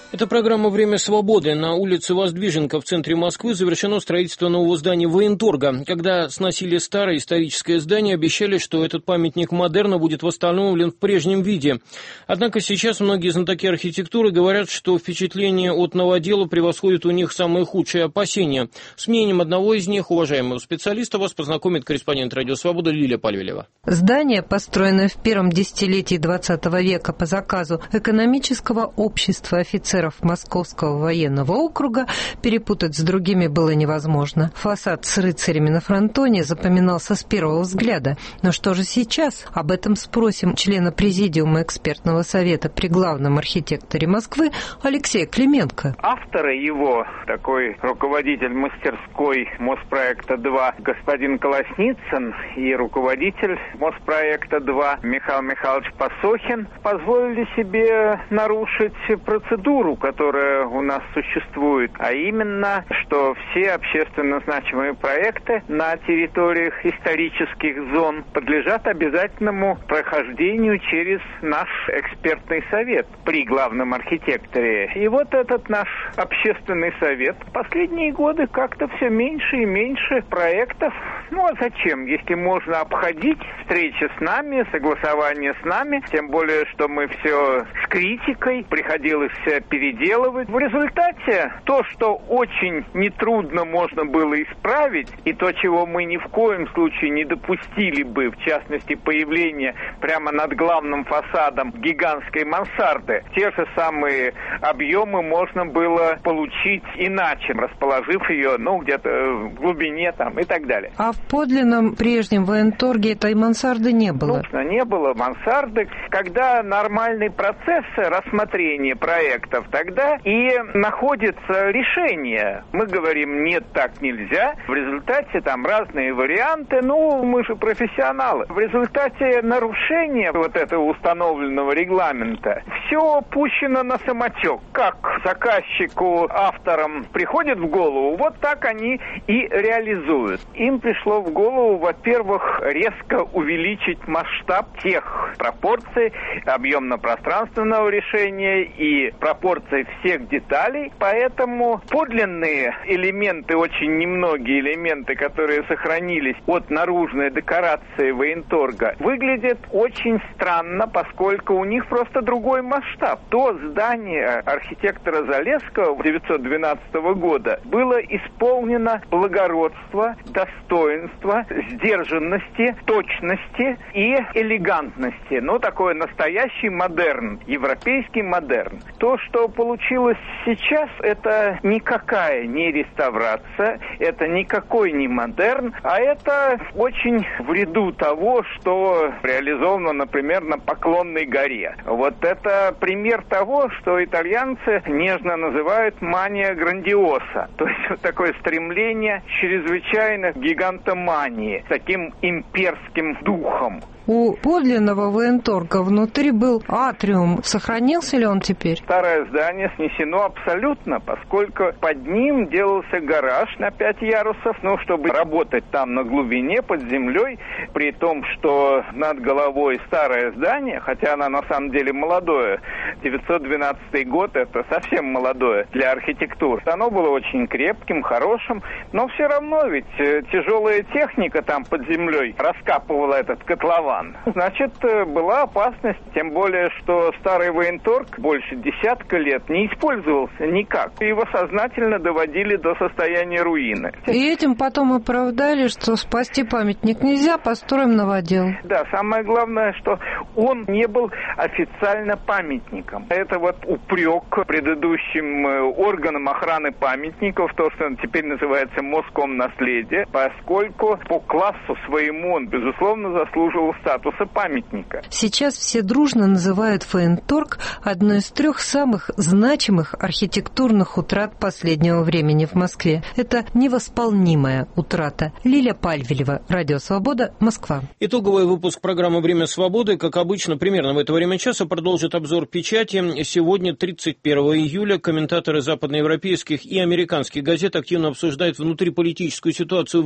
Это программа «Время свободы». На улице Воздвиженка в центре Москвы завершено строительство нового здания военторга. Когда сносили старое историческое здание, обещали, что этот памятник модерна будет восстановлен в прежнем виде. Однако сейчас многие знатоки архитектуры говорят, что впечатление от новодела превосходит у них самые худшие опасения. С мнением одного из них, уважаемого специалиста, вас познакомит корреспондент «Радио Свобода» Лилия Пальвелева. Здание, построенное в первом десятилетии XX века по заказу экономического общества офицеров Московского военного округа, перепутать с другими было невозможно. Фасад с рыцарями на фронтоне запоминался с первого взгляда. Но что же сейчас? Об этом спросим члена Президиума экспертного совета при главном архитекторе Москвы Алексея Клименко. Авторы его, такой руководитель мастерской Моспроекта-2 господин Колосницын и руководитель Моспроекта-2 Михаил Михайлович Пасохин, позволили себе нарушить процедуру, которая у нас существует, а именно, что все общественно значимые проекты на территориях исторических зон подлежат обязательному прохождению через наш экспертный совет при главном архитекторе. И вот этот наш общественный совет последние годы как-то все меньше и меньше проектов. Ну а зачем, если можно обходить встречи с нами, согласование с нами, тем более, что мы все с критикой, приходилось переделывать. В результате то, что очень нетрудно можно было исправить, и то, чего мы ни в коем случае не допустили бы, в частности, появление прямо над главным фасадом гигантской мансарды, те же самые объемы можно было получить иначе, расположив ее, где-то в глубине там и так далее. А в подлинном прежнем военторге этой мансарды не было? Собственно, не было мансарды. Когда нормальный процесс рассмотрения проектов, тогда и находится решение. Мы говорим, нет, так нельзя. В результате там разные варианты. Мы же профессионалы. В результате нарушения вот этого установленного регламента все пущено на самотек. Как заказчику, авторам приходит в голову, вот так они и реализуют. Им пришло в голову, во-первых, резко увеличить масштаб тех пропорций объемно-пространственного решения и пропорций всех деталей, поэтому подлинные элементы, очень немногие элементы, которые сохранились от наружной декорации военторга, выглядят очень странно, поскольку у них просто другой масштаб. То здание архитектора Залесского 1912 года было исполнено благородства, достоинства, сдержанности, точности и элегантности. Такой настоящий модерн, европейский модерн. То, что получилось сейчас, это никакая не реставрация, это никакой не модерн, а это очень в ряду того, что реализовано, например, на Поклонной горе. Вот это пример того, что итальянцы нежно называют мания грандиоса. То есть вот такое стремление чрезвычайно гигантомании, таким имперским духом. У подлинного военторга внутри был атриум. Сохранился ли он теперь? Старое здание снесено абсолютно, поскольку под ним делался гараж на 5 ярусов, чтобы работать там на глубине, под землей, при том, что над головой старое здание, хотя оно на самом деле молодое, 912 год, это совсем молодое для архитектуры. Оно было очень крепким, хорошим, но все равно ведь тяжелая техника там под землей раскапывала этот котлован. Значит, была опасность, тем более, что старый военторг больше десятка лет не использовался никак. Его сознательно доводили до состояния руины. И этим потом оправдали, что спасти памятник нельзя, построим новодел. Да, самое главное, что он не был официально памятником. Это вот упрек предыдущим органам охраны памятников, то, что теперь называется Москомнаследие, поскольку по классу своему он, безусловно, заслуживал статуса памятника. Сейчас все дружно называют военторг одной из 3 самых значимых архитектурных утрат последнего времени в Москве. Это невосполнимая утрата. Лилия Пальвелева, Радио Свобода, Москва. Итоговый выпуск программы «Время свободы», как обычно, примерно в это время часа продолжит обзор печати. Сегодня, 31 июля, комментаторы западноевропейских и американских газет активно обсуждают внутриполитическую ситуацию в Израиле.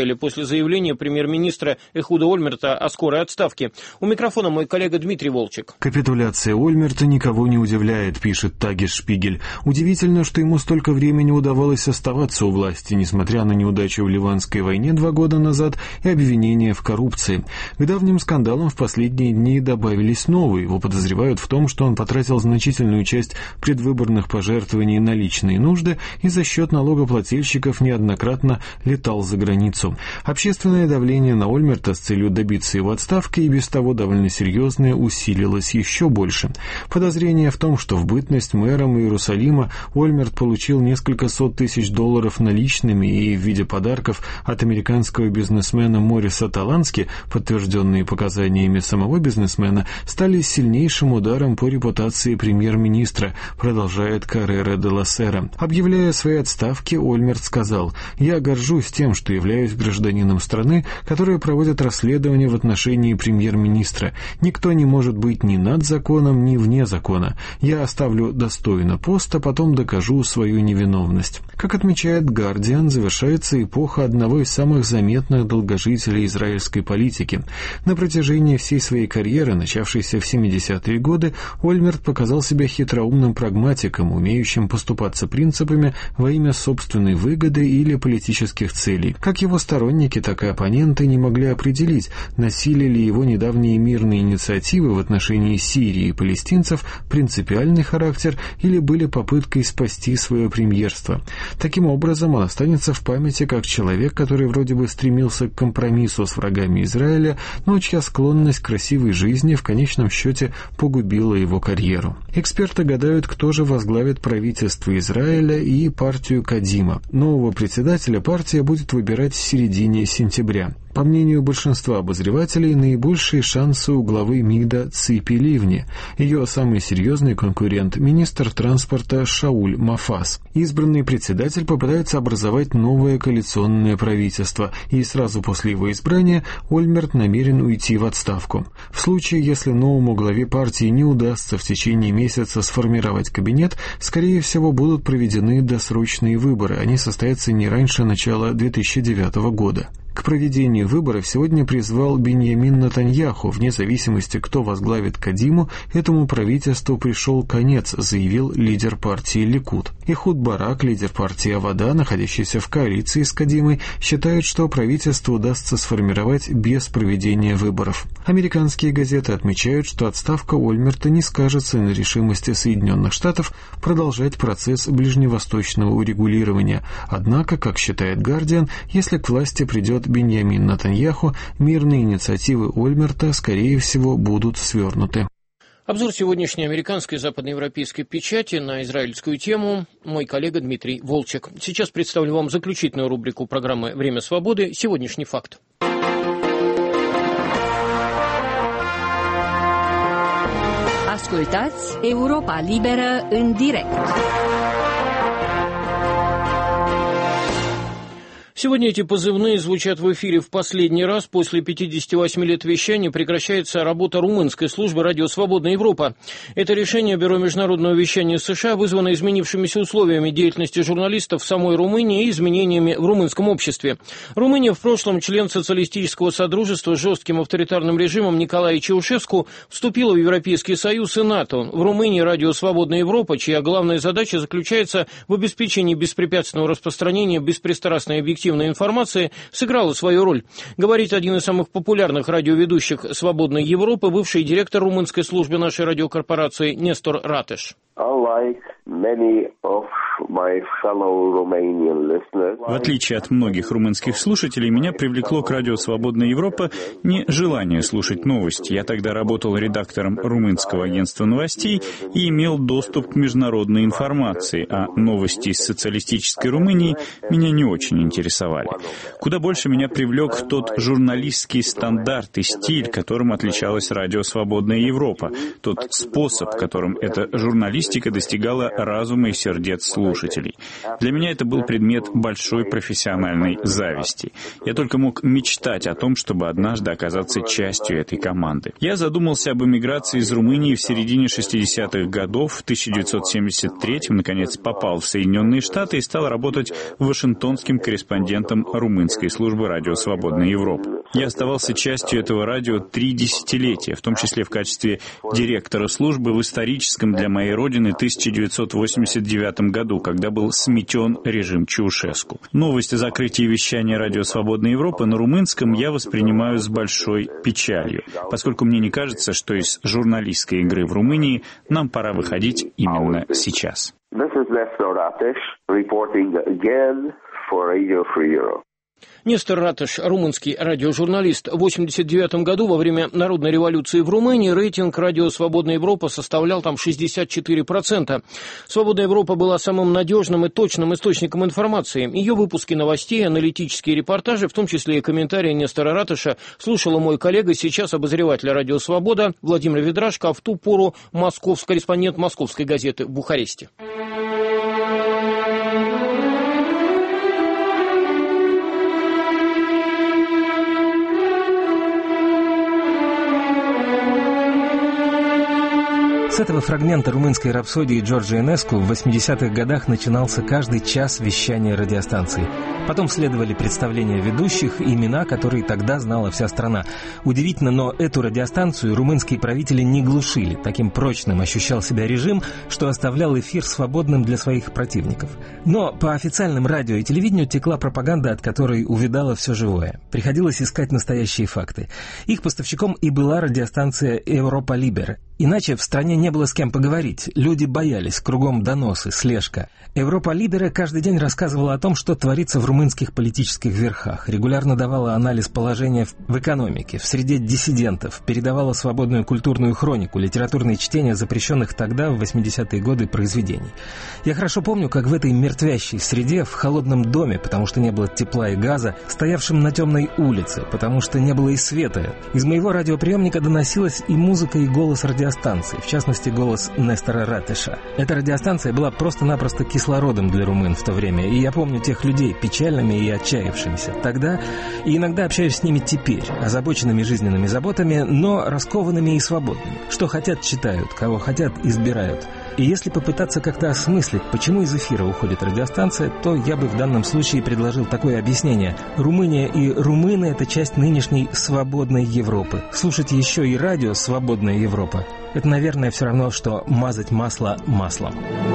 неделя после заявления премьер-министра Эхуда Ольмерта о скорой отставке. У микрофона мой коллега Дмитрий Волчек. Капитуляция Ольмерта никого не удивляет, пишет Тагес-Шпигель. Удивительно, что ему столько времени удавалось оставаться у власти, несмотря на неудачу в Ливанской войне 2 года назад и обвинения в коррупции. К давним скандалам в последние дни добавились новые. Его подозревают в том, что он потратил значительную часть предвыборных пожертвований на личные нужды и за счет налогоплательщиков неоднократно летал за границу. Общественное давление на Ольмерта с целью добиться его отставки и без того довольно серьезное усилилось еще больше. Подозрение в том, что в бытность мэром Иерусалима Ольмерт получил несколько сот тысяч долларов наличными и в виде подарков от американского бизнесмена Мориса Талански, подтвержденные показаниями самого бизнесмена, стали сильнейшим ударом по репутации премьер-министра, продолжает Каррера де ла Сера. Объявляя свои отставки, Ольмерт сказал: «Я горжусь тем, что являюсь гражданином страны, которая проводит расследование в отношении премьер-министра. Никто не может быть ни над законом, ни вне закона. Я оставлю достойно пост, а потом докажу свою невиновность». Как отмечает «Гардиан», завершается эпоха одного из самых заметных долгожителей израильской политики. На протяжении всей своей карьеры, начавшейся в 70-е годы, Ольмерт показал себя хитроумным прагматиком, умеющим поступаться принципами во имя собственной выгоды или политических целей. Как его сторонники, так и оппоненты не могли определить, носили ли его недавние мирные инициативы в отношении Сирии и палестинцев принципиальный характер или были попыткой спасти свое премьерство. Таким образом, он останется в памяти как человек, который вроде бы стремился к компромиссу с врагами Израиля, но чья склонность к красивой жизни в конечном счете погубила его карьеру. Эксперты гадают, кто же возглавит правительство Израиля и партию Кадима. Нового председателя партия будет выбирать в середине сентября. По мнению большинства обозревателей, наибольшие шансы у главы МИДа Ципи Ливни. Ее самый серьезный конкурент – министр транспорта Шауль Мафаз. Избранный председатель попытается образовать новое коалиционное правительство, и сразу после его избрания Ольмерт намерен уйти в отставку. В случае, если новому главе партии не удастся в течение месяца сформировать кабинет, скорее всего, будут проведены досрочные выборы. Они состоятся не раньше начала 2009 года. К проведению выборов сегодня призвал Биньямин Нетаньяху. Вне зависимости, кто возглавит Кадиму, этому правительству пришел конец, заявил лидер партии Ликуд. Эхуд Барак, лидер партии Авода, находящийся в коалиции с Кадимой, считает, что правительство удастся сформировать без проведения выборов. Американские газеты отмечают, что отставка Ольмерта не скажется на решимости Соединенных Штатов продолжать процесс ближневосточного урегулирования. Однако, как считает «Гардиан», если к власти придет Биньямин Нетаньяху, мирные инициативы Ольмерта, скорее всего, будут свернуты. Обзор сегодняшней американской и западноевропейской печати на израильскую тему мой коллега Дмитрий Волчек. Сейчас представлю вам заключительную рубрику программы «Время свободы. Сегодняшний факт». Ascultați Europa Liberă în direct. Сегодня эти позывные звучат в эфире в последний раз. После 58 лет вещания прекращается работа румынской службы «Радио Свободная Европа». Это решение Бюро международного вещания США вызвано изменившимися условиями деятельности журналистов в самой Румынии и изменениями в румынском обществе. Румыния, в прошлом член социалистического содружества с жестким авторитарным режимом Николая Чаушеску, вступила в Европейский Союз и НАТО. В Румынии «Радио Свободная Европа», чья главная задача заключается в обеспечении беспрепятственного распространения беспристрастной и объективной информации, сыграла свою роль. Говорит один из самых популярных радиоведущих «Свободной Европы», бывший директор румынской службы нашей радиокорпорации Нестор Ратеш. В отличие от многих румынских слушателей, меня привлекло к радио «Свободная Европа» не желание слушать новости. Я тогда работал редактором румынского агентства новостей и имел доступ к международной информации, а новости из социалистической Румынии меня не очень интересовали. Куда больше меня привлек тот журналистский стандарт и стиль, которым отличалась радио «Свободная Европа», тот способ, которым эта журналистика журналистика достигала разума и сердец слушателей. Для меня это был предмет большой профессиональной зависти. Я только мог мечтать о том, чтобы однажды оказаться частью этой команды. Я задумался об эмиграции из Румынии в середине 60-х годов. В 1973-м, наконец, попал в Соединенные Штаты и стал работать вашингтонским корреспондентом румынской службы «Радио Свободная Европа». Я оставался частью этого радио 3 десятилетия, в том числе в качестве директора службы в историческом для моей родины 1989 году, когда был сметен режим Чаушеску. Новость о закрытии вещания «Радио Свободная Европа» на румынском я воспринимаю с большой печалью, поскольку мне не кажется, что из журналистской игры в Румынии нам пора выходить именно сейчас. Нестор Ратеш, румынский радиожурналист. В 1989 году, во время народной революции в Румынии, рейтинг «Радио Свободная Европа» составлял там 64%. «Свободная Европа» была самым надежным и точным источником информации. Ее выпуски новостей, аналитические репортажи, в том числе и комментарии Нестора Ратеша, слушал мой коллега, сейчас обозреватель «Радио Свобода» Владимир Ведрашко, а в ту пору корреспондент московской газеты в Бухаресте. С этого фрагмента румынской рапсодии Джорджа Энеску в 80-х годах начинался каждый час вещания радиостанции. Потом следовали представления ведущих и имена, которые тогда знала вся страна. Удивительно, но эту радиостанцию румынские правители не глушили. Таким прочным ощущал себя режим, что оставлял эфир свободным для своих противников. Но по официальным радио и телевидению текла пропаганда, от которой увядало все живое. Приходилось искать настоящие факты. Их поставщиком и была радиостанция «Европа Либера». Иначе в стране не было с кем поговорить. Люди боялись, кругом доносы, слежка. «Европа Либера» каждый день рассказывала о том, что творится в румынских политических верхах. Регулярно давала анализ положения в экономике, в среде диссидентов, передавала свободную культурную хронику, литературные чтения запрещенных тогда, в 80-е годы, произведений. Я хорошо помню, как в этой мертвящей среде, в холодном доме, потому что не было тепла и газа, стоявшем на темной улице, потому что не было и света, из моего радиоприемника доносилась и музыка, и голос радиостанции, в частности, голос Нестора Ратеша. Эта радиостанция была просто-напросто кислородом для румын в то время, и я помню тех людей, печальными и отчаявшимися тогда, и иногда общаюсь с ними теперь, озабоченными жизненными заботами, но раскованными и свободными. Что хотят, читают, кого хотят, избирают. И если попытаться как-то осмыслить, почему из эфира уходит радиостанция, то я бы в данном случае предложил такое объяснение. Румыния и румыны – это часть нынешней свободной Европы. Слушать еще и радио «Свободная Европа» – это, наверное, все равно, что мазать масло маслом.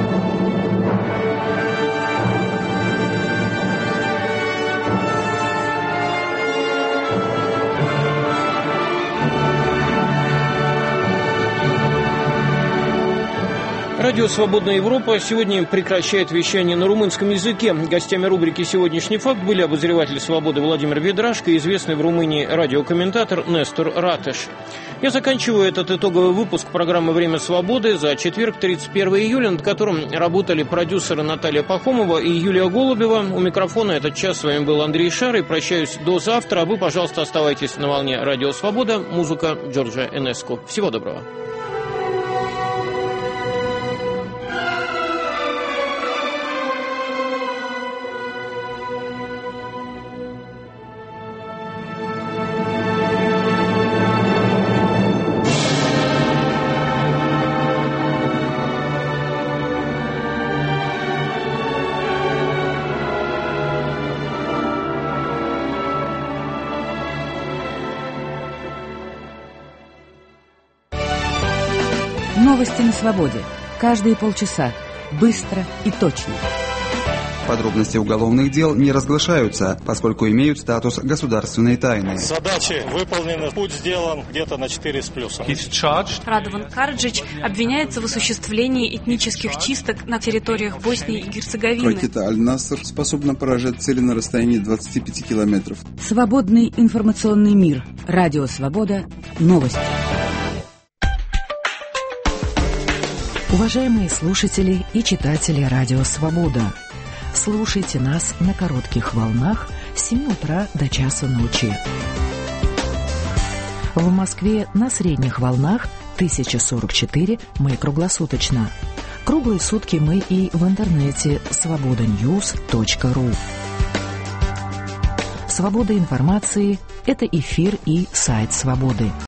Радио «Свободная Европа» сегодня прекращает вещание на румынском языке. Гостями рубрики «Сегодняшний факт» были обозреватель «Свободы» Владимир Ведрашко и известный в Румынии радиокомментатор Нестор Ратеш. Я заканчиваю этот итоговый выпуск программы «Время свободы» за четверг, 31 июля, над которым работали продюсеры Наталья Пахомова и Юлия Голубева. У микрофона этот час с вами был Андрей Шар, и прощаюсь до завтра. А вы, пожалуйста, оставайтесь на волне «Радио Свобода». Музыка Джорджа Энеску. Всего доброго. Новости на свободе. Каждые полчаса. Быстро и точно. Подробности уголовных дел не разглашаются, поскольку имеют статус государственной тайны. Задачи выполнены, путь сделан где-то на 4 с плюсом. Радован Караджич обвиняется в осуществлении этнических чисток на территориях Боснии и Герцеговины. Ракета «Аль-Наср» способна поражать цели на расстоянии 25 километров. Свободный информационный мир. Радио «Свобода». Новости. Уважаемые слушатели и читатели «Радио Свобода», слушайте нас на коротких волнах с 7 утра до часу ночи. В Москве на средних волнах 1044, мы круглосуточно. Круглые сутки мы и в интернете svobodanews.ru. Свобода информации – это эфир и сайт «Свободы».